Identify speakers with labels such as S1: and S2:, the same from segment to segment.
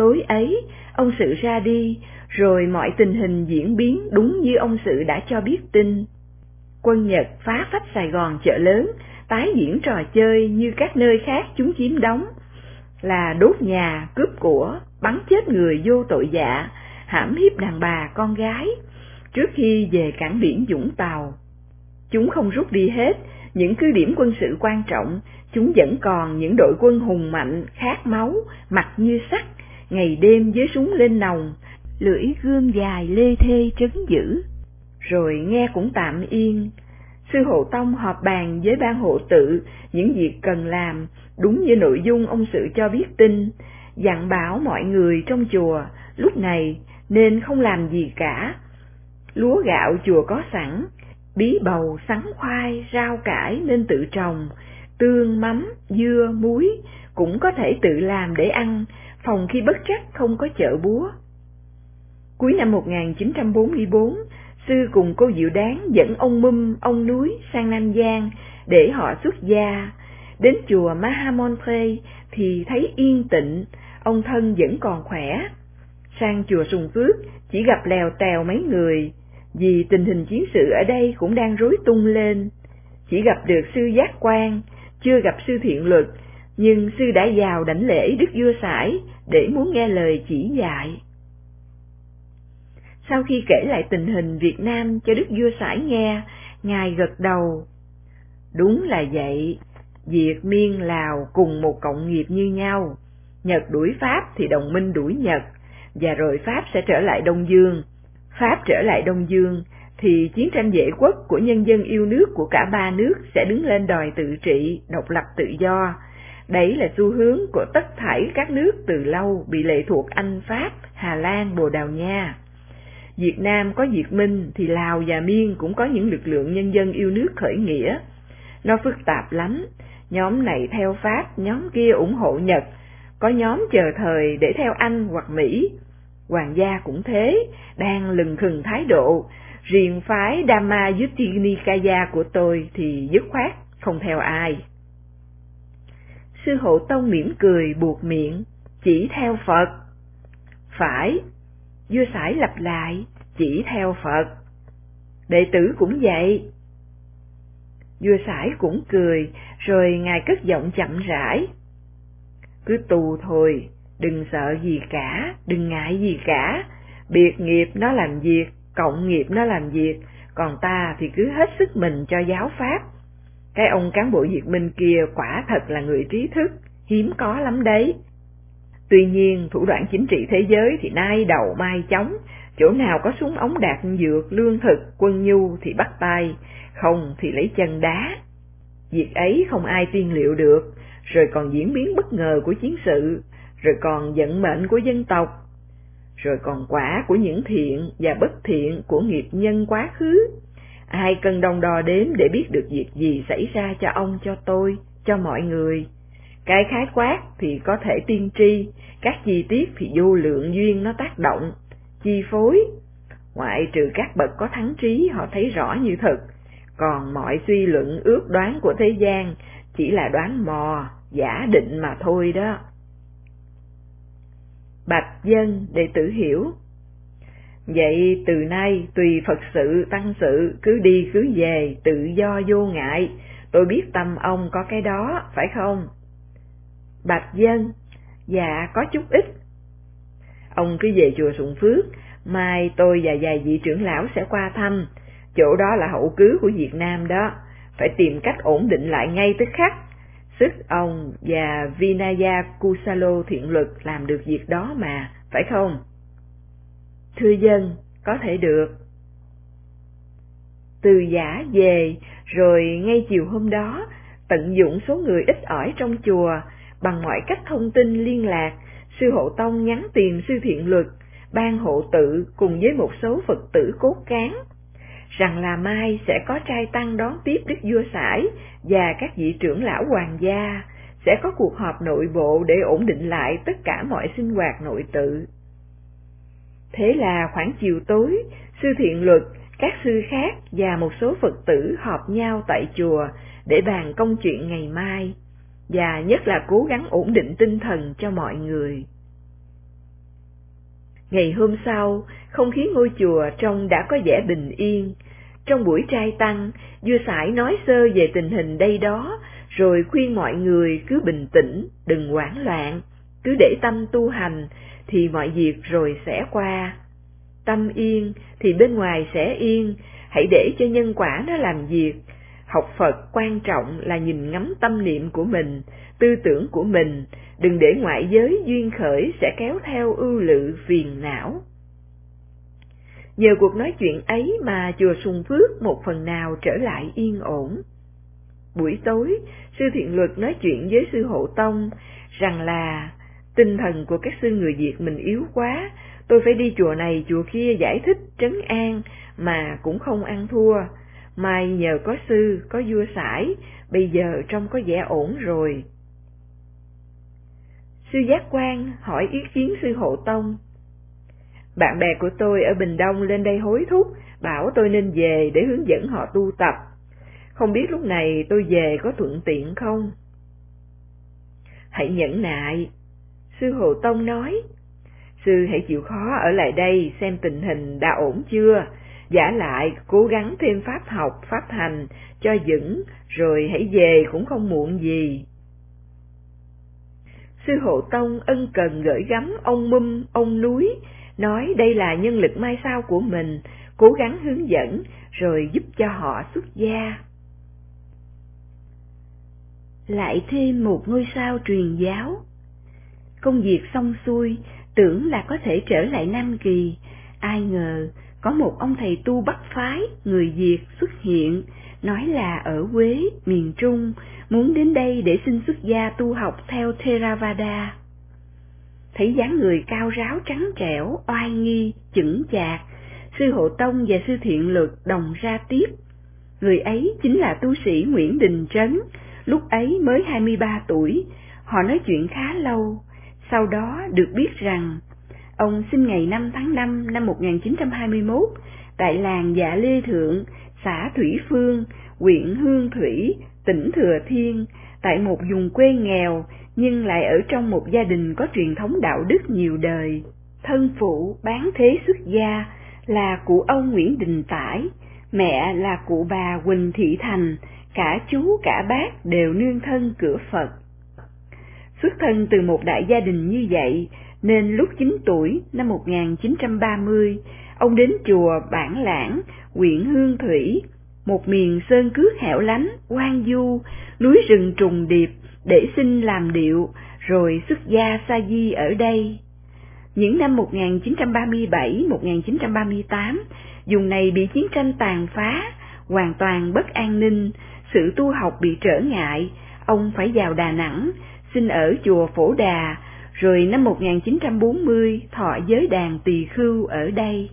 S1: Tối ấy, ông Sự ra đi, rồi mọi tình hình diễn biến đúng như ông Sự đã cho biết tin. Quân Nhật phá phách Sài Gòn chợ lớn, tái diễn trò chơi như các nơi khác chúng chiếm đóng, là đốt nhà, cướp của, bắn chết người vô tội dạ, hãm hiếp đàn bà con gái, trước khi về cảng biển Vũng Tàu. Chúng không rút đi hết những cứ điểm quân sự quan trọng, chúng vẫn còn những đội quân hùng mạnh, khát máu, mặt như sắt, ngày đêm với súng lên nòng, lưỡi gươm dài lê thê trấn giữ. Rồi nghe cũng tạm yên. Sư Hộ Tông họp bàn với ban hộ tự những việc cần làm, đúng như nội dung ông Sự cho biết tin, dặn bảo mọi người trong chùa lúc này nên không làm gì cả. Lúa gạo chùa có sẵn, bí bầu, sắn khoai, rau cải nên tự trồng, tương, mắm, dưa, muối cũng có thể tự làm để ăn, phòng khi bất trắc không có chợ búa. Cuối năm 1944, sư cùng cô Diệu Đáng dẫn ông Mum, ông Núi sang Nam Giang để họ xuất gia. Đến chùa Mahamontre thì thấy yên tịnh, ông Thân vẫn còn khỏe. Sang chùa Sùng Phước chỉ gặp lèo tèo mấy người, vì tình hình chiến sự ở đây cũng đang rối tung lên. Chỉ gặp được sư Giác Quan, chưa gặp sư Thiện Luật, nhưng sư đã vào đảnh lễ Đức Vua Sải để muốn nghe lời chỉ dạy. Sau khi kể lại tình hình Việt Nam cho Đức Vua Sải nghe, Ngài gật đầu. Đúng là vậy, Việt Miên Lào cùng một cộng nghiệp như nhau. Nhật đuổi Pháp thì đồng minh đuổi Nhật, và rồi Pháp sẽ trở lại Đông Dương. Pháp trở lại Đông Dương thì chiến tranh vệ quốc của nhân dân yêu nước của cả ba nước sẽ đứng lên đòi tự trị, độc lập tự do. Đấy là xu hướng của tất thảy các nước từ lâu bị lệ thuộc Anh, Pháp, Hà Lan, Bồ Đào Nha. Việt Nam có Việt Minh thì Lào và Miên cũng có những lực lượng nhân dân yêu nước khởi nghĩa. Nó phức tạp lắm, nhóm này theo Pháp, nhóm kia ủng hộ Nhật, có nhóm chờ thời để theo Anh hoặc Mỹ. Hoàng gia cũng thế, đang lừng khừng thái độ, riêng phái Dhammayutti Nikaya của tôi thì dứt khoát không theo ai. Sư Hộ Tông mỉm cười buột miệng, chỉ theo Phật. Phải, Vua Sải lặp lại, chỉ theo Phật. Đệ tử cũng vậy. Vua Sải cũng cười, rồi Ngài cất giọng chậm rãi. Cứ tu thôi, đừng sợ gì cả, đừng ngại gì cả. Biệt nghiệp nó làm việc, cộng nghiệp nó làm việc, còn ta thì cứ hết sức mình cho giáo pháp. Cái ông cán bộ Việt Minh kia quả thật là người trí thức, hiếm có lắm đấy. Tuy nhiên, thủ đoạn chính trị thế giới thì nay đầu mai chóng, chỗ nào có súng ống đạn dược, lương thực, quân nhu thì bắt tay, không thì lấy chân đá. Việc ấy không ai tiên liệu được, rồi còn diễn biến bất ngờ của chiến sự, rồi còn vận mệnh của dân tộc, rồi còn quả của những thiện và bất thiện của nghiệp nhân quá khứ. Ai cần đong đo đếm để biết được việc gì xảy ra cho ông, cho tôi, cho mọi người. Cái khái quát thì có thể tiên tri, các chi tiết thì vô lượng duyên nó tác động, chi phối. Ngoại trừ các bậc có thắng trí họ thấy rõ như thực, còn mọi suy luận ước đoán của thế gian chỉ là đoán mò, giả định mà thôi đó. Bạch dân đệ tử hiểu. Vậy từ nay tùy Phật sự tăng sự, cứ đi cứ về, tự do vô ngại. Tôi biết tâm ông có cái đó, phải không? Bạch dân, dạ có chút ít. Ông cứ về chùa Sùng Phước, mai tôi và vài vị trưởng lão sẽ qua thăm. Chỗ đó là hậu cứ của Việt Nam đó, phải tìm cách ổn định lại ngay tức khắc. Sức ông và Vinaya Kusalo Thiện Luật làm được việc đó mà, phải không? Thưa dân, có thể được. Từ Giả về, rồi ngay chiều hôm đó, tận dụng số người ít ỏi trong chùa, bằng mọi cách thông tin liên lạc, sư Hộ Tông nhắn tìm sư Thiện Luật, ban hộ tự cùng với một số Phật tử cốt cán, rằng là mai sẽ có trai tăng đón tiếp Đức Vua Sải và các vị trưởng lão hoàng gia, sẽ có cuộc họp nội bộ để ổn định lại tất cả mọi sinh hoạt nội tự. Thế là khoảng chiều tối, sư Thiện Luật, các sư khác và một số Phật tử họp nhau tại chùa để bàn công chuyện ngày mai, và nhất là cố gắng ổn định tinh thần cho mọi người. Ngày hôm sau, không khí ngôi chùa trông đã có vẻ bình yên. Trong buổi trai tăng, vua Sải nói sơ về tình hình đây đó, rồi khuyên mọi người cứ bình tĩnh, đừng hoảng loạn, cứ để tâm tu hành, thì mọi việc rồi sẽ qua. Tâm yên thì bên ngoài sẽ yên, hãy để cho nhân quả nó làm việc. Học Phật quan trọng là nhìn ngắm tâm niệm của mình, tư tưởng của mình, đừng để ngoại giới duyên khởi sẽ kéo theo ưu lự phiền não. Nhờ cuộc nói chuyện ấy mà chùa Sùng Phước một phần nào trở lại yên ổn. Buổi tối, sư Thiện Luật nói chuyện với sư Hộ Tông rằng là tinh thần của các sư người Việt mình yếu quá, tôi phải đi chùa này chùa kia giải thích trấn an mà cũng không ăn thua. May nhờ có sư, có vua Sải, bây giờ trông có vẻ ổn rồi. Sư Giác Quan hỏi ý kiến sư Hộ Tông. Bạn bè của tôi ở Bình Đông lên đây hối thúc, bảo tôi nên về để hướng dẫn họ tu tập. Không biết lúc này tôi về có thuận tiện không? Hãy nhẫn nại, sư Hộ Tông nói. Sư hãy chịu khó ở lại đây xem tình hình đã ổn chưa, vả lại cố gắng thêm pháp học, pháp hành cho vững, rồi hãy về cũng không muộn gì. Sư Hộ Tông ân cần gửi gắm ông Mum, ông Núi, nói đây là nhân lực mai sau của mình, cố gắng hướng dẫn, rồi giúp cho họ xuất gia. Lại thêm một ngôi sao truyền giáo. Công việc xong xuôi, tưởng là có thể trở lại Nam Kỳ, ai ngờ có một ông thầy tu Bắc phái, người Việt xuất hiện, nói là ở Huế, miền Trung, muốn đến đây để xin xuất gia tu học theo Theravada. Thấy dáng người cao ráo trắng trẻo, oai nghi, chững chạc, sư Hộ Tông và sư Thiện Luật đồng ra tiếp. Người ấy chính là tu sĩ Nguyễn Đình Trấn, lúc ấy mới 23 tuổi, họ nói chuyện khá lâu, sau đó được biết rằng ông sinh ngày 5 tháng 5 năm 1921 tại làng Dạ Lê Thượng, xã Thủy Phương, huyện Hương Thủy, tỉnh Thừa Thiên, tại một vùng quê nghèo nhưng lại ở trong một gia đình có truyền thống đạo đức nhiều đời. Thân phụ bán thế xuất gia là cụ ông Nguyễn Đình Tải, mẹ là cụ bà Huỳnh Thị Thành, cả chú cả bác đều nương thân cửa Phật. Xuất thân từ một đại gia đình như vậy, nên lúc 9 tuổi năm 1930, ông đến chùa Bản Lãng, huyện Hương Thủy, một miền sơn cước hẻo lánh, hoang vu, núi rừng trùng điệp, để xin làm điệu, rồi xuất gia sa di ở đây. Những năm 1937-1938, vùng này bị chiến tranh tàn phá, hoàn toàn bất an ninh, sự tu học bị trở ngại, ông phải vào Đà Nẵng, xin ở chùa Phổ Đà, rồi năm 1940 thọ giới đàn tỳ khưu ở đây.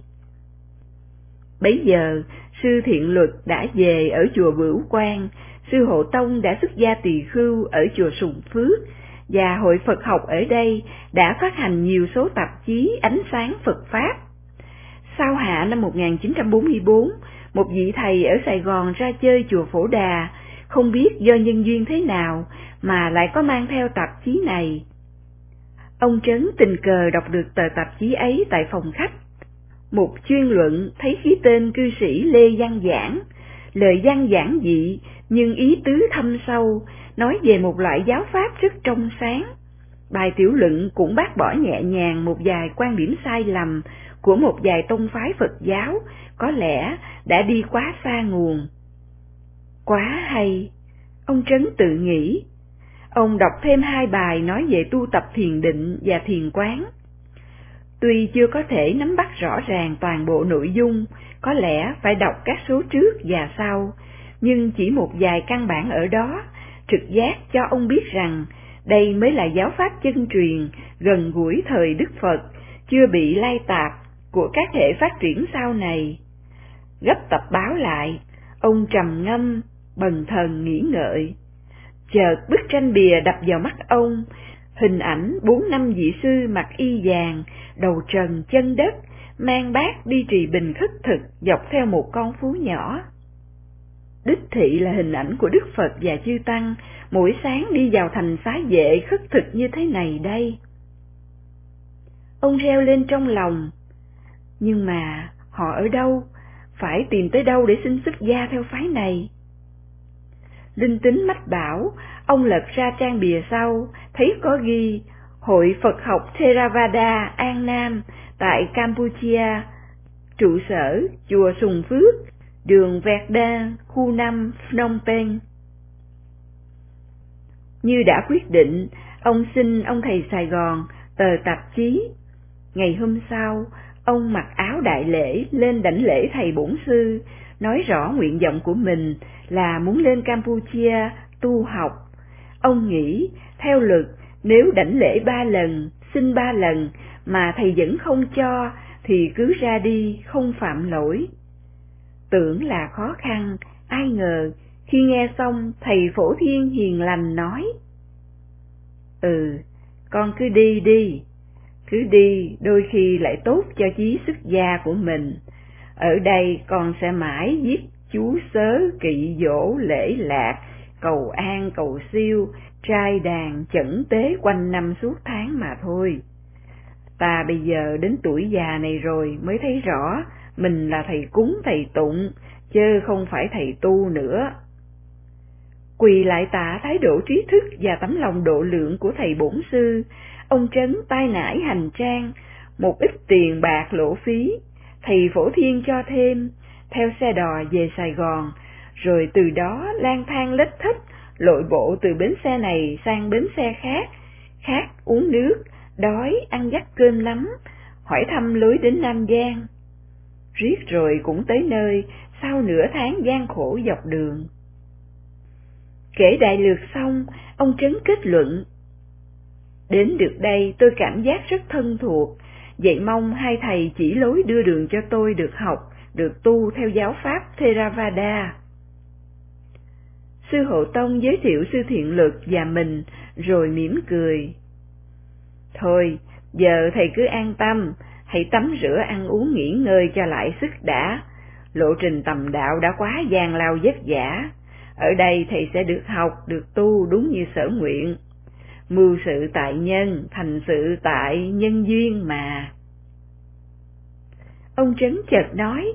S1: Bấy giờ, sư Thiện Luật đã về ở chùa Bửu Quang, sư Hộ Tông đã xuất gia tỳ khưu ở chùa Sùng Phước, và Hội Phật học ở đây đã phát hành nhiều số tạp chí Ánh sáng Phật Pháp. Sau hạ năm 1944, một vị thầy ở Sài Gòn ra chơi chùa Phổ Đà, không biết do nhân duyên thế nào mà lại có mang theo tạp chí này. Ông Trấn tình cờ đọc được tờ tạp chí ấy tại phòng khách. Một chuyên luận thấy ký tên cư sĩ Lê Văn Giảng, lời văn giản dị nhưng ý tứ thâm sâu, nói về một loại giáo pháp rất trong sáng. Bài tiểu luận cũng bác bỏ nhẹ nhàng một vài quan điểm sai lầm của một vài tông phái Phật giáo, có lẽ đã đi quá xa nguồn. Quá hay, ông Trấn tự nghĩ. Ông đọc thêm 2 bài nói về tu tập thiền định và thiền quán. Tuy chưa có thể nắm bắt rõ ràng toàn bộ nội dung, có lẽ phải đọc các số trước và sau, nhưng chỉ một vài căn bản ở đó, trực giác cho ông biết rằng đây mới là giáo pháp chân truyền, gần gũi thời Đức Phật, chưa bị lai tạp của các hệ phát triển sau này. Gấp tập báo lại, ông trầm ngâm, bần thần nghĩ ngợi. Chợt bức tranh bìa đập vào mắt ông, hình ảnh 4-5 vị sư mặc y vàng, đầu trần chân đất, mang bát đi trì bình khất thực dọc theo một con phố nhỏ. Đích thị là hình ảnh của Đức Phật và chư Tăng, mỗi sáng đi vào thành xá vệ khất thực như thế này đây. Ông reo lên trong lòng, Nhưng mà họ ở đâu? Phải tìm tới đâu để xin xuất gia theo phái này? Linh tính mách bảo, ông lật ra trang bìa sau, thấy có ghi Hội Phật học Theravada An Nam tại Campuchia, trụ sở chùa Sùng Phước, đường Verda, khu 5, Phnom Penh. Như đã quyết định, ông xin ông thầy Sài Gòn tờ tạp chí. Ngày hôm sau, ông mặc áo đại lễ lên đảnh lễ thầy bổn sư, nói rõ nguyện vọng của mình là muốn lên Campuchia tu học. Ông nghĩ, theo luật, nếu đảnh lễ 3 lần, xin 3 lần mà thầy vẫn không cho, thì cứ ra đi, không phạm lỗi. Tưởng là khó khăn, ai ngờ, khi nghe xong thầy Phổ Thiên hiền lành nói: con cứ đi đi, cứ đi đôi khi lại tốt cho chí xuất gia của mình. Ở đây con sẽ mãi viết chú sớ kỵ dỗ lễ lạc, cầu an cầu siêu, trai đàn chẩn tế quanh năm suốt tháng mà thôi. Ta bây giờ đến tuổi già này rồi mới thấy rõ mình là thầy cúng thầy tụng, chứ không phải thầy tu nữa. Quỳ lại tạ thái độ trí thức và tấm lòng độ lượng của thầy bổn sư, ông Trấn tai nải hành trang, một ít tiền bạc lỗ phí, thầy Phổ Thiên cho thêm, theo xe đò về Sài Gòn, rồi từ đó lang thang lết thấp, lội bộ từ bến xe này sang bến xe khác, khát uống nước, đói ăn dắt cơm lắm, hỏi thăm lối đến Nam Giang. Riết rồi cũng tới nơi, sau nửa tháng gian khổ dọc đường. Kể đại lược xong, ông Trấn kết luận: đến được đây tôi cảm giác rất thân thuộc, vậy mong hai thầy chỉ lối đưa đường cho tôi được học, được tu theo giáo pháp Theravada. Sư Hộ Tông giới thiệu sư Thiện Lực và mình, rồi mỉm cười: thôi, giờ thầy cứ an tâm, hãy tắm rửa ăn uống nghỉ ngơi cho lại sức đã. Lộ trình tầm đạo đã quá gian lao vất vả, ở đây thầy sẽ được học, được tu đúng như sở nguyện. Mưu sự tại nhân, thành sự tại nhân duyên mà. Ông Trấn chợt nói: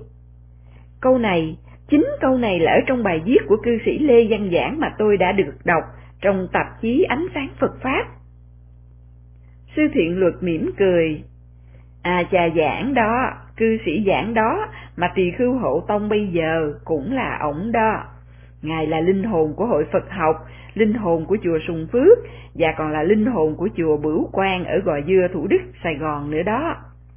S1: chính câu này là ở trong bài viết của cư sĩ Lê Văn Giảng mà tôi đã được đọc trong tạp chí Ánh Sáng Phật Pháp. Sư Thiện Luật mỉm cười: chà, Giảng đó, cư sĩ Giảng đó, mà Tỳ Khưu Hộ Tông bây giờ cũng là ổng đó. Ngài là linh hồn của Hội Phật học, linh hồn của chùa Sùng Phước, và còn là linh hồn của chùa Bửu Quang ở Gò Dưa, Thủ Đức, Sài Gòn nữa đó.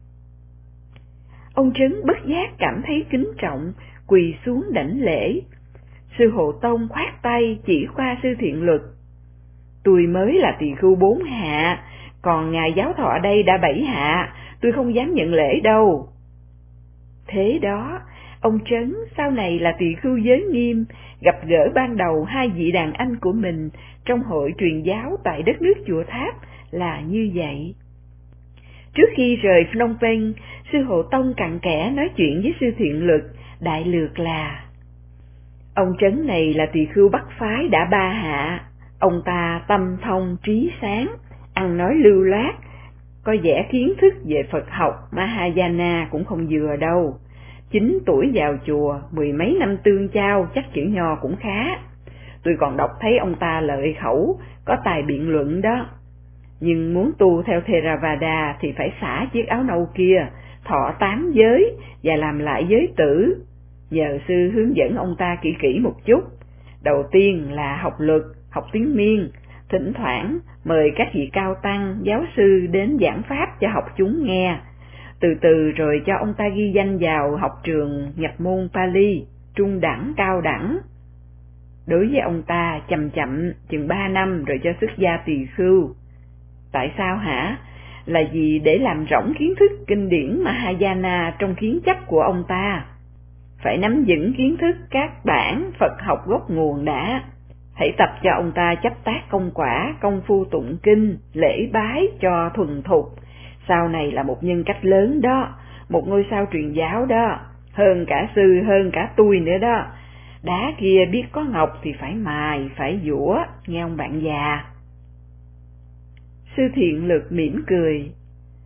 S1: Ông Trấn bất giác cảm thấy kính trọng, quỳ xuống đảnh lễ. Sư Hộ Tông khoát tay chỉ qua sư Thiện Luật: tôi mới là tỳ khưu 4 hạ, còn ngài giáo thọ đây đã 7 hạ, tôi không dám nhận lễ đâu. Thế đó, ông Trấn sau này là tỳ khưu giới nghiêm, gặp gỡ ban đầu hai vị đàn anh của mình trong hội truyền giáo tại đất nước Chùa Tháp là như vậy. Trước khi rời Phnom Penh, sư Hộ Tông cặn kẽ nói chuyện với sư Thiện Lực, đại lược là: ông Trấn này là tỳ khưu Bắc phái đã 3 hạ, ông ta tâm thông trí sáng, ăn nói lưu loát, có vẻ kiến thức về Phật học Mahayana cũng không vừa đâu. 9 tuổi vào chùa, 10 mấy năm tương chao, chắc chữ nho cũng khá. Tôi còn đọc thấy ông ta lợi khẩu, có tài biện luận đó. Nhưng muốn tu theo Theravada thì phải xả chiếc áo nâu kia, thọ 8 giới và làm lại giới tử. Nhờ sư hướng dẫn ông ta kỹ kỹ một chút. Đầu tiên là học luật, học tiếng Miên, thỉnh thoảng mời các vị cao tăng, giáo sư đến giảng pháp cho học chúng nghe. Từ từ rồi cho ông ta ghi danh vào học trường nhập môn Pali, trung đẳng, cao đẳng. Đối với ông ta chậm chậm chừng 3 năm rồi cho xuất gia tỳ khưu. Tại sao hả? Là vì để làm rỗng kiến thức kinh điển Mahayana trong kiến chấp của ông ta. Phải nắm vững kiến thức các bản Phật học gốc nguồn đã. Hãy tập cho ông ta chấp tác công quả, công phu tụng kinh, lễ bái cho thuần thục. Sau này là một nhân cách lớn đó, một ngôi sao truyền giáo đó, hơn cả sư, hơn cả tôi nữa đó. Đá kia biết có ngọc thì phải mài, phải giũa, nghe ông bạn già. Sư Thiện Lực mỉm cười: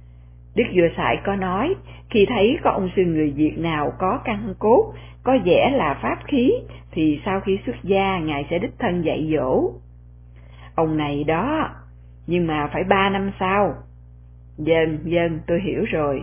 S1: Đức Vua Sải có nói, khi thấy có ông sư người Việt nào có căn cốt, có vẻ là pháp khí, thì sau khi xuất gia, Ngài sẽ đích thân dạy dỗ. Ông này đó, nhưng mà phải 3 năm sau. Vâng, tôi hiểu rồi.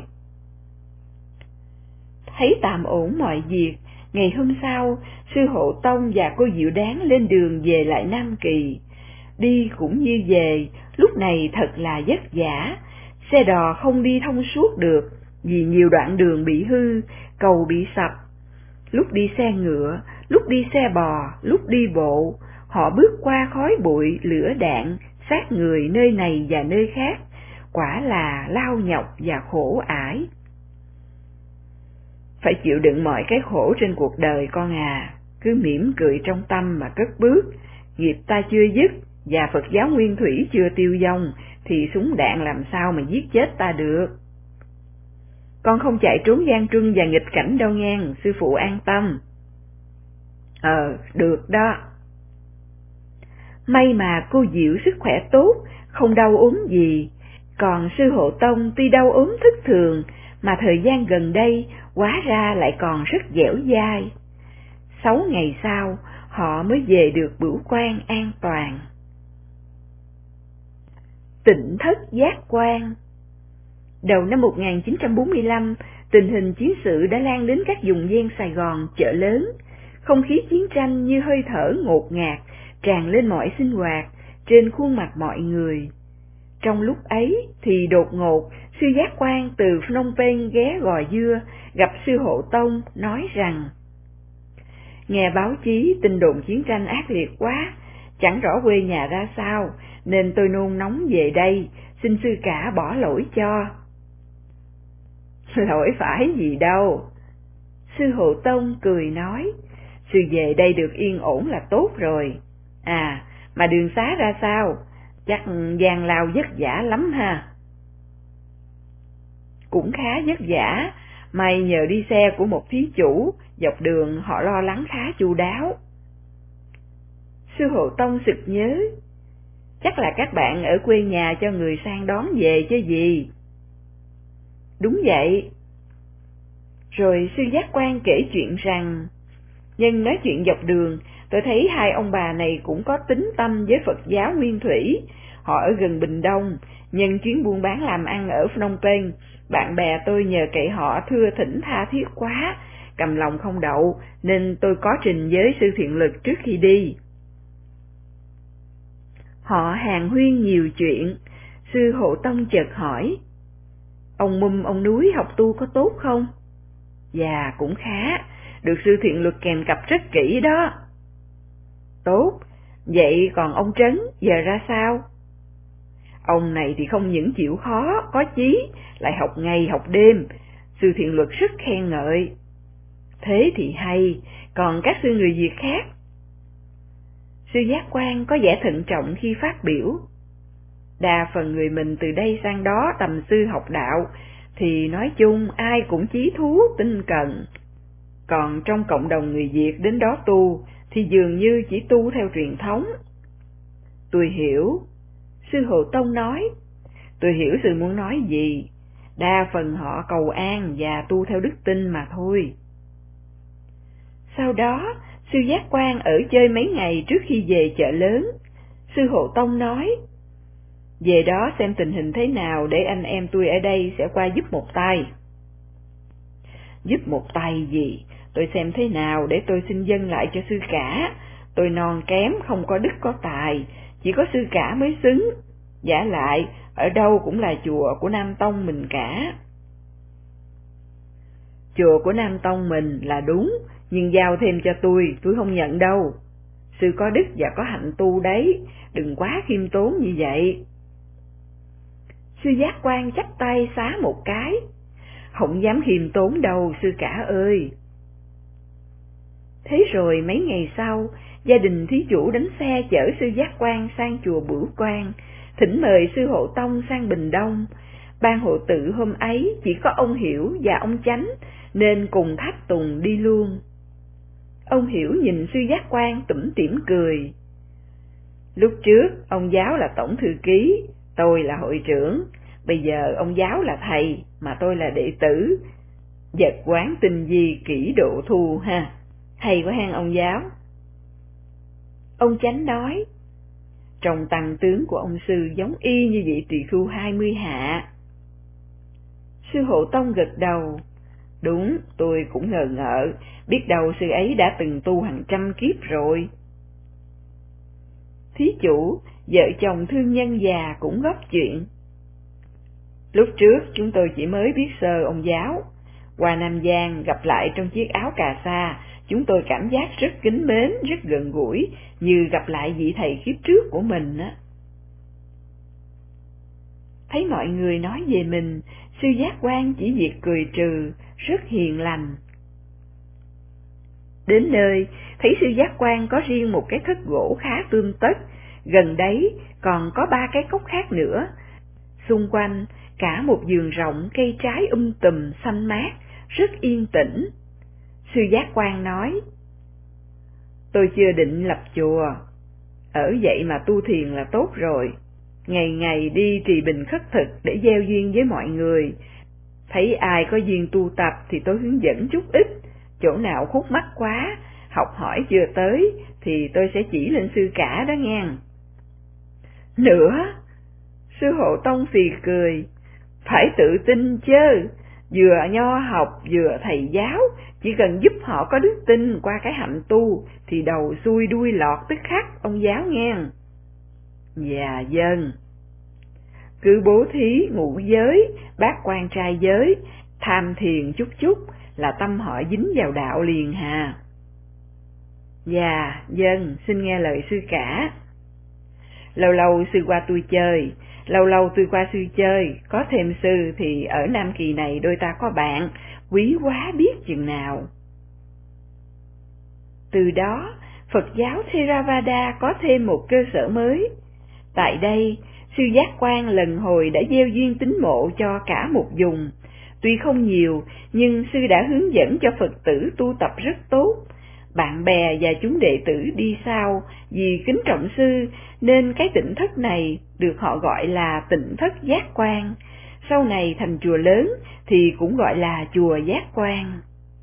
S1: Thấy tạm ổn mọi việc, ngày hôm sau, sư Hộ Tông và cô Diệu Đáng lên đường về lại Nam Kỳ. Đi cũng như về, lúc này thật là vất vả, xe đò không đi thông suốt được, vì nhiều đoạn đường bị hư, cầu bị sập. Lúc đi xe ngựa, lúc đi xe bò, lúc đi bộ, họ bước qua khói bụi, lửa đạn, xác người nơi này và nơi khác, quả là lao nhọc và khổ ải. Phải chịu đựng mọi cái khổ trên cuộc đời con à, cứ mỉm cười trong tâm mà cất bước, nghiệp ta chưa dứt và Phật giáo nguyên thủy chưa tiêu vong, thì súng đạn làm sao mà giết chết ta được. Con không chạy trốn gian truân và nghịch cảnh đâu ngang, sư phụ an tâm. Được đó. May mà cô Diệu sức khỏe tốt, không đau ốm gì, còn sư Hộ Tông tuy đau ốm thất thường, mà thời gian gần đây hóa ra lại còn rất dẻo dai. 6 ngày sau, họ mới về được Bửu Quan an toàn. Tịnh thất giác quan. Đầu năm 1945, tình hình chiến sự đã lan đến các vùng ven Sài Gòn, chợ lớn. Không khí chiến tranh như hơi thở ngột ngạt, tràn lên mọi sinh hoạt, trên khuôn mặt mọi người. Trong lúc ấy thì đột ngột, sư giác quan từ Phnom Penh ghé Gò Dưa, gặp sư Hộ Tông, nói rằng: nghe báo chí tin đồn chiến tranh ác liệt quá, chẳng rõ quê nhà ra sao, nên tôi nôn nóng về đây, xin sư cả bỏ lỗi cho. Lỗi phải gì đâu. Sư Hộ Tông cười nói, sư về đây được yên ổn là tốt rồi. À, mà đường xá ra sao? Chắc gian lao vất vả lắm ha. Cũng khá vất vả, may nhờ đi xe của một thí chủ, dọc đường họ lo lắng khá chu đáo. Sư Hộ Tông sực nhớ, chắc là các bạn ở quê nhà cho người sang đón về chứ gì. Đúng vậy. Rồi sư giác quan kể chuyện rằng, nhân nói chuyện dọc đường, tôi thấy hai ông bà này cũng có tín tâm với Phật giáo nguyên thủy. Họ ở gần Bình Đông, nhân chuyến buôn bán làm ăn ở Phnom Penh, bạn bè tôi nhờ cậy họ thưa thỉnh tha thiết quá, cầm lòng không đậu, nên tôi có trình với sư Thiện Lực trước khi đi. Họ hàn huyên nhiều chuyện, sư Hộ Tông chợt hỏi, ông Mum ông Núi học tu có tốt không? Dạ cũng khá, được sư Thiện Lực kèm cặp rất kỹ đó. Tốt, vậy còn ông Trấn giờ ra sao? Ông này thì không những chịu khó, có chí, lại học ngày học đêm, sư Thiện Lực rất khen ngợi. Thế thì hay, còn các sư người Việt khác? Sư giác quan có vẻ thận trọng khi phát biểu. Đa phần người mình từ đây sang đó tầm sư học đạo, thì nói chung ai cũng chí thú, tinh cần. Còn trong cộng đồng người Việt đến đó tu, thì dường như chỉ tu theo truyền thống. Tôi hiểu. Sư Hộ Tông nói, tôi hiểu sư muốn nói gì. Đa phần họ cầu an và tu theo đức tin mà thôi. Sau đó, sư giác quan ở chơi mấy ngày trước khi về chợ lớn. Sư Hộ Tông nói, về đó xem tình hình thế nào để anh em tôi ở đây sẽ qua giúp một tay. Giúp một tay gì? Tôi xem thế nào để tôi xin dâng lại cho sư cả. Tôi non kém, không có đức có tài, chỉ có sư cả mới xứng. Vả lại, ở đâu cũng là chùa của Nam Tông mình cả. Chùa của Nam Tông mình là đúng, nhưng giao thêm cho tôi không nhận đâu. Sư có đức và có hạnh tu đấy, đừng quá khiêm tốn như vậy. Sư giác quan chắp tay xá một cái, không dám khiêm tốn đâu sư cả ơi. Thế rồi mấy ngày sau, gia đình thí chủ đánh xe chở sư giác quan sang chùa Bửu Quan, thỉnh mời sư Hộ Tông sang Bình Đông. Ban hộ tự hôm ấy chỉ có ông Hiểu và ông Chánh, nên cùng tháp tùng đi luôn. Ông Hiểu nhìn sư giác quan tủm tỉm cười. Lúc trước, ông giáo là tổng thư ký, tôi là hội trưởng, Bây giờ ông giáo là thầy, mà tôi là đệ tử. Vật quán tinh vi kỹ độ thu ha. Hay quá hang ông giáo. Ông Chánh nói, trong tăng tướng của ông sư giống y như vị tỳ khưu 20 hạ. Sư Hộ Tông gật đầu. Đúng, tôi cũng ngờ ngợ, biết đâu sư ấy đã từng tu hàng trăm kiếp rồi. Thí chủ, vợ chồng thương nhân già cũng góp chuyện. Lúc trước chúng tôi chỉ mới biết sơ ông giáo. Qua Nam Giang gặp lại trong chiếc áo cà sa, chúng tôi cảm giác rất kính mến, rất gần gũi, như gặp lại vị thầy kiếp trước của mình á. Thấy mọi người nói về mình, sư Giác Quan chỉ việc cười trừ, rất hiền lành. Đến nơi, thấy sư Giác Quan có riêng một cái thất gỗ khá tươm tất, gần đấy còn có 3 cái cốc khác nữa. Xung quanh, cả một vườn rộng cây trái tùm xanh mát, rất yên tĩnh. Sư Giác Quan nói, tôi chưa định lập chùa, ở vậy mà tu thiền là tốt rồi. Ngày ngày đi trì bình khất thực để gieo duyên với mọi người. Thấy ai có duyên tu tập thì tôi hướng dẫn chút ít, chỗ nào khúc mắc quá, học hỏi chưa tới thì tôi sẽ chỉ lên sư cả đó nghe. Nữa, sư Hộ Tông phì cười, phải tự tin chứ, vừa nho học vừa thầy giáo, chỉ cần giúp họ có đức tin qua cái hạnh tu thì đầu xuôi đuôi lọt tức khắc, ông giáo nghe. Dạ dân. Cứ bố thí ngũ giới, bác quan trai giới, tham thiền chút chút là tâm họ dính vào đạo liền hà. Dạ dân, xin nghe lời sư cả. Lâu lâu sư qua tôi chơi, lâu lâu tôi qua sư chơi, có thêm sư thì ở Nam Kỳ này đôi ta có bạn, quý quá biết chừng nào. Từ đó, Phật giáo Theravada có thêm một cơ sở mới. Tại đây, sư Giác Quan lần hồi đã gieo duyên tín mộ cho cả một vùng. Tuy không nhiều, nhưng sư đã hướng dẫn cho Phật tử tu tập rất tốt. Bạn bè và chúng đệ tử đi sau vì kính trọng sư, nên cái tịnh thất này được họ gọi là tịnh thất Giác Quan. Sau này thành chùa lớn thì cũng gọi là chùa Giác Quan.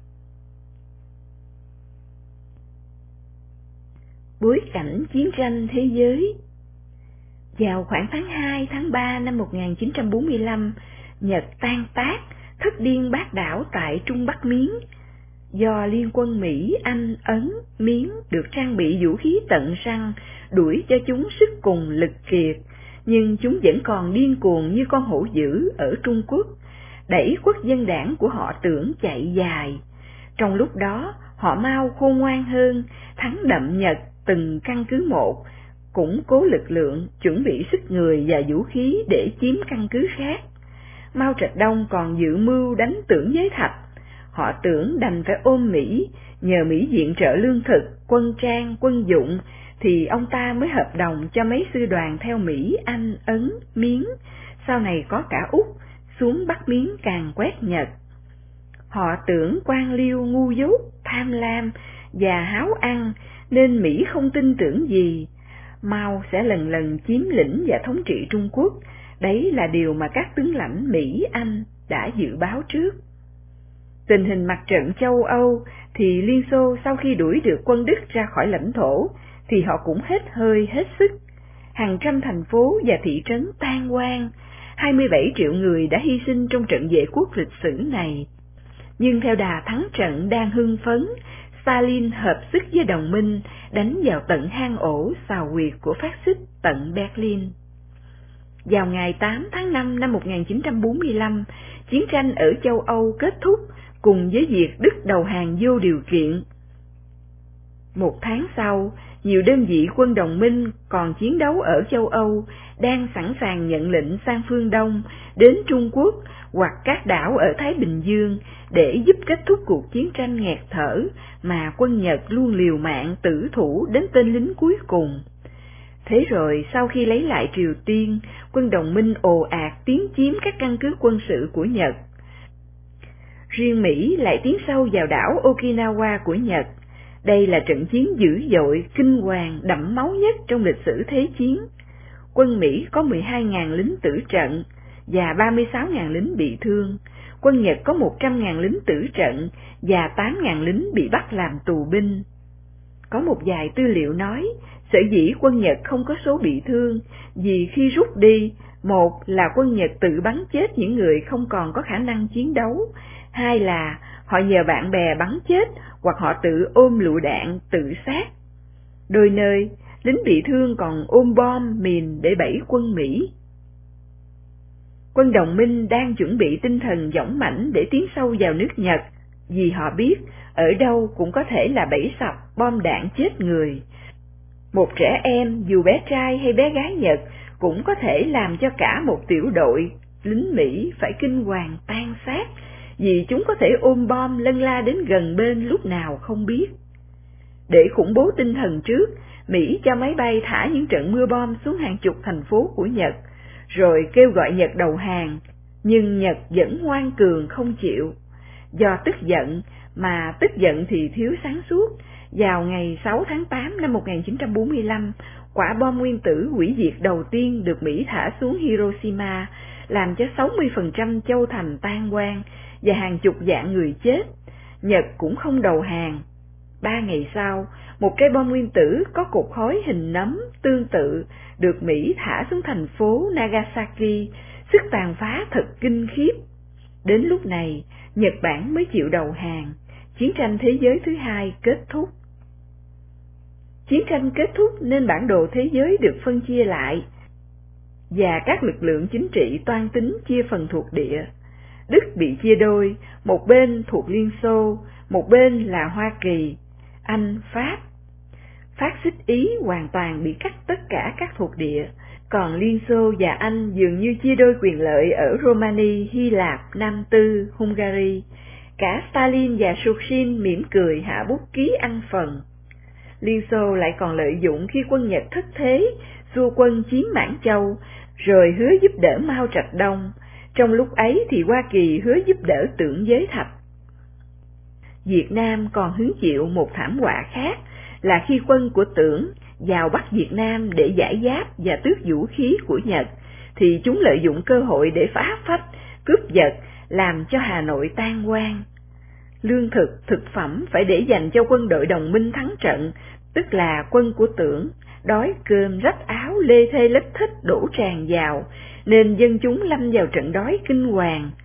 S1: Bối cảnh chiến tranh thế giới. Vào khoảng tháng 2, tháng 3 năm 1945, Nhật tan tác, thất điên bát đảo tại Trung Bắc Miến. Do liên quân Mỹ, Anh, Ấn, Miến được trang bị vũ khí tận răng, đuổi cho chúng sức cùng lực kiệt, nhưng chúng vẫn còn điên cuồng như con hổ dữ ở Trung Quốc, đẩy quốc dân đảng của họ tưởng chạy dài. Trong lúc đó, họ Mao khôn ngoan hơn, thắng đậm Nhật từng căn cứ một, củng cố lực lượng, chuẩn bị sức người và vũ khí để chiếm căn cứ khác. Mao Trạch Đông còn dự mưu đánh Tưởng Giới Thạch. Họ tưởng đành phải ôm Mỹ, nhờ Mỹ viện trợ lương thực, quân trang, quân dụng, thì ông ta mới hợp đồng cho mấy sư đoàn theo Mỹ, Anh, Ấn, Miến, sau này có cả Úc, xuống Bắc Miến càn quét Nhật. Họ tưởng quan liêu ngu dốt, tham lam và háo ăn, nên Mỹ không tin tưởng gì. Mao sẽ lần lần chiếm lĩnh và thống trị Trung Quốc, đấy là điều mà các tướng lãnh Mỹ, Anh đã dự báo trước. Tình hình mặt trận châu Âu thì Liên Xô sau khi đuổi được quân Đức ra khỏi lãnh thổ thì họ cũng hết hơi hết sức. Hàng trăm thành phố và thị trấn tan hoang, 27 triệu người đã hy sinh trong trận vệ quốc lịch sử này. Nhưng theo đà thắng trận đang hưng phấn, Stalin hợp sức với đồng minh đánh vào tận hang ổ xào huyệt của phát xít tận Berlin. Vào ngày 8 tháng 5 năm 1945, chiến tranh ở châu Âu kết thúc cùng với việc Đức đầu hàng vô điều kiện. Một tháng sau, nhiều đơn vị quân đồng minh còn chiến đấu ở châu Âu đang sẵn sàng nhận lệnh sang phương Đông, đến Trung Quốc hoặc các đảo ở Thái Bình Dương để giúp kết thúc cuộc chiến tranh nghẹt thở mà quân Nhật luôn liều mạng tử thủ đến tên lính cuối cùng. Thế rồi sau khi lấy lại Triều Tiên, quân đồng minh ồ ạt tiến chiếm các căn cứ quân sự của Nhật. Riêng Mỹ lại tiến sâu vào đảo Okinawa của Nhật. Đây là trận chiến dữ dội, kinh hoàng, đẫm máu nhất trong lịch sử thế chiến. Quân Mỹ có 12.000 lính tử trận, và 36.000 lính bị thương. Quân Nhật có 100.000 lính tử trận và 8.000 lính bị bắt làm tù binh. Có một vài tư liệu nói, sở dĩ quân Nhật không có số bị thương vì khi rút đi, một là quân Nhật tự bắn chết những người không còn có khả năng chiến đấu, hai là họ nhờ bạn bè bắn chết hoặc họ tự ôm lựu đạn tự sát. Đôi nơi, lính bị thương còn ôm bom, mìn để bẫy quân Mỹ. Quân đồng minh đang chuẩn bị tinh thần dũng mãnh để tiến sâu vào nước Nhật, vì họ biết ở đâu cũng có thể là bẫy sập bom đạn chết người. Một trẻ em, dù bé trai hay bé gái Nhật, cũng có thể làm cho cả một tiểu đội lính Mỹ phải kinh hoàng tan xác, vì chúng có thể ôm bom lân la đến gần bên lúc nào không biết. Để khủng bố tinh thần trước, Mỹ cho máy bay thả những trận mưa bom xuống hàng chục thành phố của Nhật, rồi kêu gọi Nhật đầu hàng, nhưng Nhật vẫn ngoan cường không chịu. Do tức giận, mà tức giận thì thiếu sáng suốt, vào ngày 6 tháng 8 năm 1945, quả bom nguyên tử hủy diệt đầu tiên được Mỹ thả xuống Hiroshima, làm cho 60% châu thành tan hoang và hàng chục vạn người chết. Nhật cũng không đầu hàng. 3 ngày sau, một cái bom nguyên tử có cột khói hình nấm tương tự được Mỹ thả xuống thành phố Nagasaki, sức tàn phá thật kinh khiếp. Đến lúc này, Nhật Bản mới chịu đầu hàng. Chiến tranh thế giới thứ hai kết thúc. Chiến tranh kết thúc nên bản đồ thế giới được phân chia lại, và các lực lượng chính trị toan tính chia phần thuộc địa. Đức bị chia đôi, một bên thuộc Liên Xô, một bên là Hoa Kỳ, Anh, Pháp. Phát xít Ý hoàn toàn bị cắt tất cả các thuộc địa, còn Liên Xô và Anh dường như chia đôi quyền lợi ở Romania, Hy Lạp, Nam Tư, Hungary. Cả Stalin và Sukhin mỉm cười hạ bút ký ăn phần. Liên Xô lại còn lợi dụng khi quân Nhật thất thế, xua quân chiếm Mãn Châu, rồi hứa giúp đỡ Mao Trạch Đông. Trong lúc ấy thì Hoa Kỳ hứa giúp đỡ Tưởng Giới Thạch. Việt Nam còn hứng chịu một thảm họa khác là khi quân của Tưởng vào Bắc Việt Nam để giải giáp và tước vũ khí của Nhật, thì chúng lợi dụng cơ hội để phá phách, cướp giật, làm cho Hà Nội tan hoang. Lương thực, thực phẩm phải để dành cho quân đội đồng minh thắng trận, tức là quân của Tưởng, đói cơm rách áo lê thê lết thích đổ tràn vào, nên dân chúng lâm vào trận đói kinh hoàng.